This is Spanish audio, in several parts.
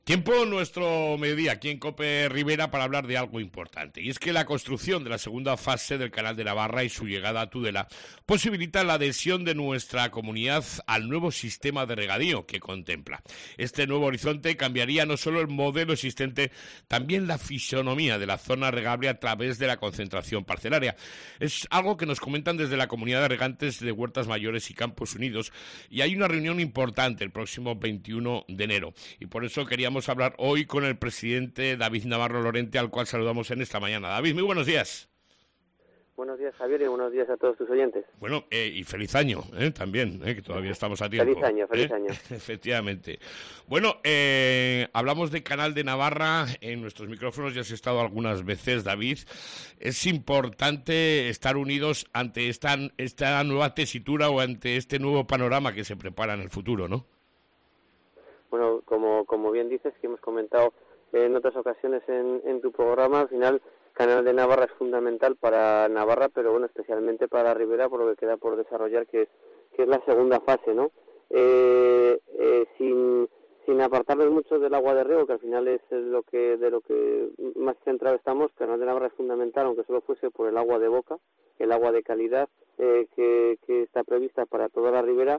Tiempo nuestro mediodía aquí en COPE Rivera para hablar de algo importante, y es que la construcción de la segunda fase del Canal de Navarra y su llegada a Tudela posibilita la adhesión de nuestra comunidad al nuevo sistema de regadío que contempla. Este nuevo horizonte cambiaría no solo el modelo existente, también la fisonomía de la zona regable a través de la concentración parcelaria. Es algo que nos comentan desde la comunidad de regantes de Huertas Mayores y Campos Unidos, y hay una reunión importante el próximo 21 de enero, y por eso queríamos hablar hoy con el presidente David Navarro Lorente, al cual saludamos en esta mañana. David, muy buenos días. Buenos días, Javier, y buenos días a todos tus oyentes. Bueno, y feliz año, también, que todavía estamos a tiempo. Feliz año. Efectivamente. Bueno, hablamos de Canal de Navarra, en nuestros micrófonos ya has estado algunas veces, David. Es importante estar unidos ante esta nueva tesitura o ante este nuevo panorama que se prepara en el futuro, ¿no? Bueno, como bien dices, que hemos comentado en otras ocasiones en tu programa, al final Canal de Navarra es fundamental para Navarra, pero bueno, especialmente para la Ribera, por lo que queda por desarrollar, que es la segunda fase, ¿no? Sin apartarnos mucho del agua de riego, que al final es de lo que más centrado estamos, Canal de Navarra es fundamental, aunque solo fuese por el agua de boca, el agua de calidad que está prevista para toda la Ribera,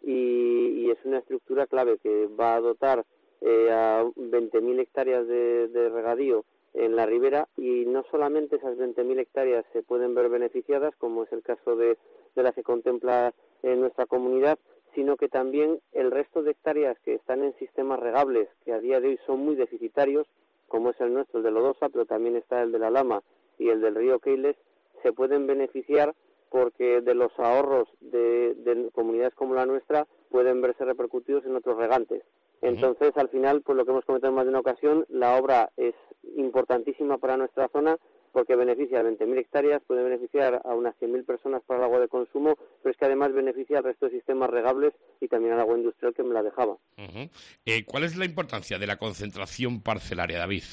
y es una estructura clave que va a dotar a 20.000 hectáreas de regadío en la ribera, y no solamente esas 20.000 hectáreas se pueden ver beneficiadas, como es el caso de las que contempla en nuestra comunidad, sino que también el resto de hectáreas que están en sistemas regables, que a día de hoy son muy deficitarios, como es el nuestro, el de Lodosa, pero también está el de la Lama y el del río Keiles, se pueden beneficiar porque de los ahorros de comunidades como la nuestra pueden verse repercutidos en otros regantes. Entonces, al final, pues lo que hemos comentado en más de una ocasión, la obra es importantísima para nuestra zona porque beneficia a 20.000 hectáreas, puede beneficiar a unas 100.000 personas para el agua de consumo, pero es que además beneficia al resto de sistemas regables y también al agua industrial que me la dejaba. ¿Cuál es la importancia de la concentración parcelaria, David?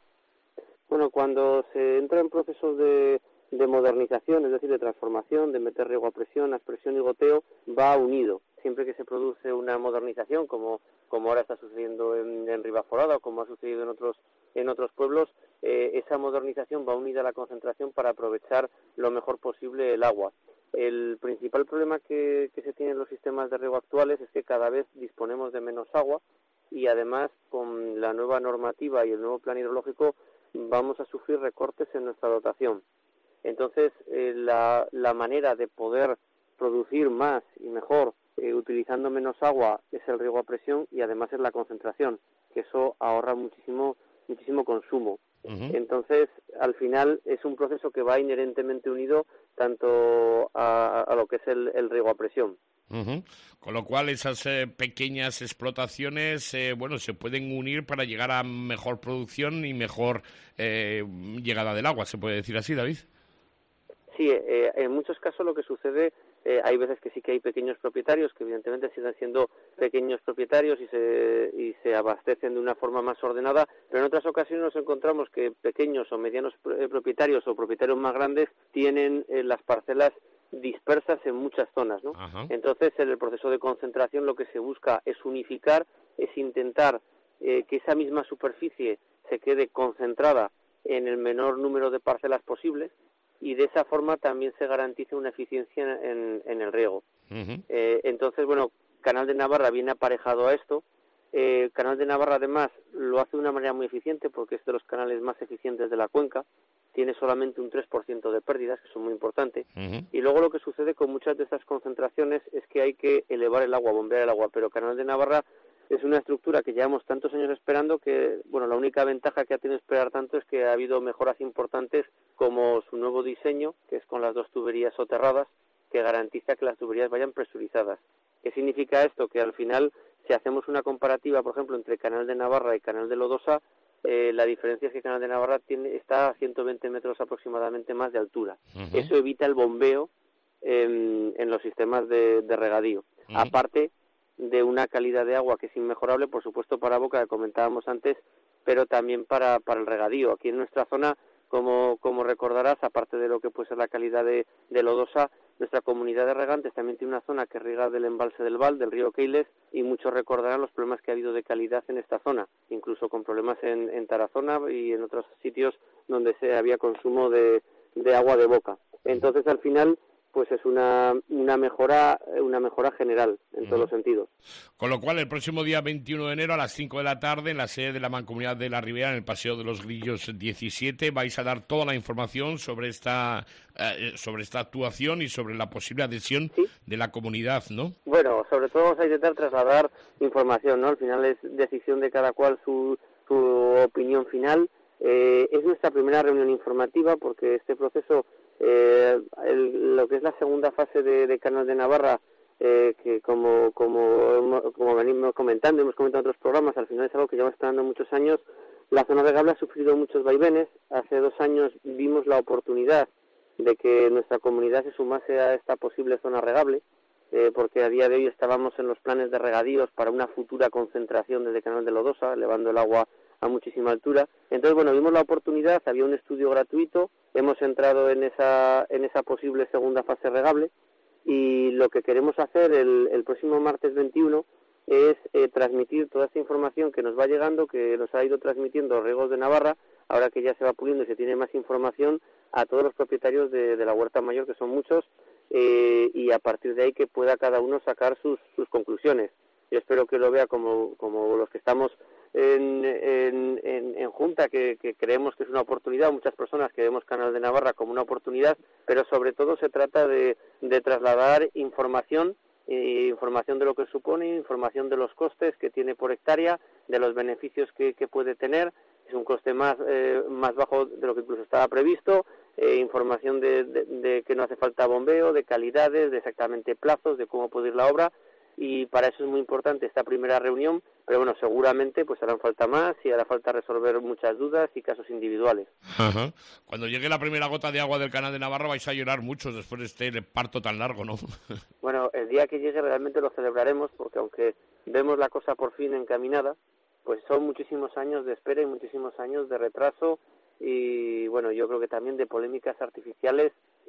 Bueno, cuando se entra en procesos de modernización, es decir, de transformación, de meter riego a presión, aspersión y goteo, va unido. Siempre que se produce una modernización, como ahora está sucediendo en Ribaforada o como ha sucedido en otros pueblos, esa modernización va unida a la concentración para aprovechar lo mejor posible el agua. El principal problema que se tiene en los sistemas de riego actuales es que cada vez disponemos de menos agua, y además con la nueva normativa y el nuevo plan hidrológico vamos a sufrir recortes en nuestra dotación. Entonces, la manera de poder producir más y mejor utilizando menos agua es el riego a presión, y además es la concentración, que eso ahorra muchísimo consumo. Entonces, al final es un proceso que va inherentemente unido tanto a lo que es el riego a presión. Con lo cual esas pequeñas explotaciones se pueden unir para llegar a mejor producción y mejor llegada del agua, ¿se puede decir así, David? Sí, en muchos casos lo que sucede, hay veces que sí que hay pequeños propietarios que evidentemente siguen siendo pequeños propietarios y se abastecen de una forma más ordenada, pero en otras ocasiones nos encontramos que pequeños o medianos propietarios o propietarios más grandes tienen las parcelas dispersas en muchas zonas, ¿no? Entonces, en el proceso de concentración lo que se busca es unificar, es intentar que esa misma superficie se quede concentrada en el menor número de parcelas posibles, y de esa forma también se garantiza una eficiencia en el riego. Entonces, bueno, Canal de Navarra viene aparejado a esto. Canal de Navarra, además, lo hace de una manera muy eficiente porque es de los canales más eficientes de la cuenca. Tiene solamente un 3% de pérdidas, que son muy importantes. Y luego lo que sucede con muchas de estas concentraciones es que hay que elevar el agua, bombear el agua, pero Canal de Navarra es una estructura que llevamos tantos años esperando que, bueno, la única ventaja que ha tenido esperar tanto es que ha habido mejoras importantes como su nuevo diseño, que es con las 2 tuberías soterradas, que garantiza que las tuberías vayan presurizadas. ¿Qué significa esto? Que al final, si hacemos una comparativa, por ejemplo, entre Canal de Navarra y Canal de Lodosa, la diferencia es que Canal de Navarra está a 120 metros aproximadamente más de altura. Eso evita el bombeo en los sistemas de regadío. Aparte de una calidad de agua que es inmejorable, por supuesto para boca, que comentábamos antes, pero también para el regadío. Aquí en nuestra zona, como recordarás, aparte de lo que puede ser la calidad de Lodosa, nuestra comunidad de regantes también tiene una zona que riega del embalse del Val, del río Keiles, y muchos recordarán los problemas que ha habido de calidad en esta zona, incluso con problemas en Tarazona y en otros sitios donde había consumo de agua de boca. Entonces, al final, pues es una mejora general en todos los sentidos. Con lo cual, el próximo día 21 de enero a las 5 de la tarde, en la sede de la Mancomunidad de la Ribera, en el Paseo de los Grillos 17, vais a dar toda la información sobre esta actuación y sobre la posible adhesión de la comunidad, ¿no? Bueno, sobre todo vamos a intentar trasladar información, ¿no? Al final es decisión de cada cual su opinión final. Es nuestra primera reunión informativa porque este proceso, lo que es la segunda fase de Canal de Navarra, que como venimos comentando, hemos comentado en otros programas, al final es algo que llevamos esperando muchos años. La zona regable ha sufrido muchos vaivenes. Hace 2 años vimos la oportunidad de que nuestra comunidad se sumase a esta posible zona regable, porque a día de hoy estábamos en los planes de regadíos para una futura concentración desde Canal de Lodosa, elevando el agua a muchísima altura. Entonces, bueno, vimos la oportunidad, había un estudio gratuito, hemos entrado en esa posible segunda fase regable, y lo que queremos hacer el próximo martes 21 es transmitir toda esta información que nos va llegando, que nos ha ido transmitiendo Riegos de Navarra, ahora que ya se va puliendo y se tiene más información, a todos los propietarios de la Huerta Mayor, que son muchos, y a partir de ahí que pueda cada uno sacar sus conclusiones. Yo espero que lo vea como los que estamos en Junta, que creemos que es una oportunidad, muchas personas que vemos Canal de Navarra como una oportunidad, pero sobre todo se trata de trasladar información de lo que supone, información de los costes que tiene por hectárea, de los beneficios que puede tener. Es un coste más bajo de lo que incluso estaba previsto, información de que no hace falta bombeo, de calidades, de exactamente plazos, de cómo puede ir la obra, y para eso es muy importante esta primera reunión, pero bueno, seguramente pues harán falta más y hará falta resolver muchas dudas y casos individuales. Ajá. Cuando llegue la primera gota de agua del Canal de Navarra vais a llorar muchos después de este parto tan largo, ¿no? Bueno, el día que llegue realmente lo celebraremos, porque aunque vemos la cosa por fin encaminada, pues son muchísimos años de espera y muchísimos años de retraso, y bueno, yo creo que también de polémicas artificiales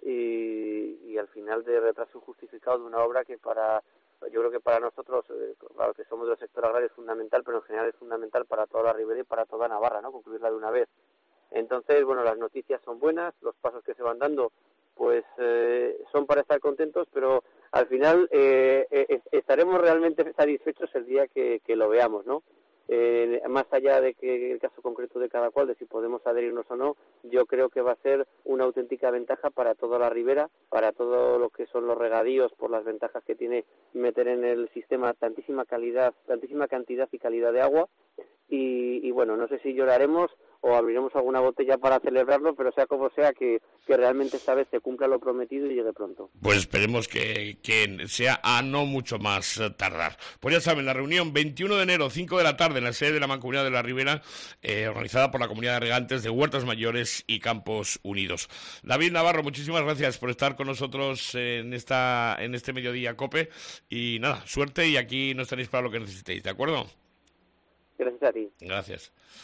y al final de retraso injustificado de una obra que yo creo que para nosotros, claro que somos del sector agrario, es fundamental, pero en general es fundamental para toda la Ribera y para toda Navarra, ¿no? Concluirla de una vez. Entonces, bueno, las noticias son buenas, los pasos que se van dando, pues son para estar contentos, pero al final estaremos realmente satisfechos el día que lo veamos, ¿no? Más allá de que el caso concreto de cada cual, de si podemos adherirnos o no, yo creo que va a ser una auténtica ventaja para toda la Ribera, para todo lo que son los regadíos, por las ventajas que tiene meter en el sistema tantísima cantidad y calidad de agua, y bueno, no sé si lloraremos o abriremos alguna botella para celebrarlo, pero sea como sea, que realmente esta vez se cumpla lo prometido y llegue pronto. Pues esperemos que sea a no mucho más tardar. Pues ya saben, la reunión 21 de enero, 5 de la tarde, en la sede de la Mancomunidad de la Ribera, organizada por la Comunidad de Regantes de Huertas Mayores y Campos Unidos. David Navarro, muchísimas gracias por estar con nosotros en este mediodía COPE, y nada, suerte, y aquí nos tenéis para lo que necesitéis, ¿de acuerdo? Gracias a ti. Gracias.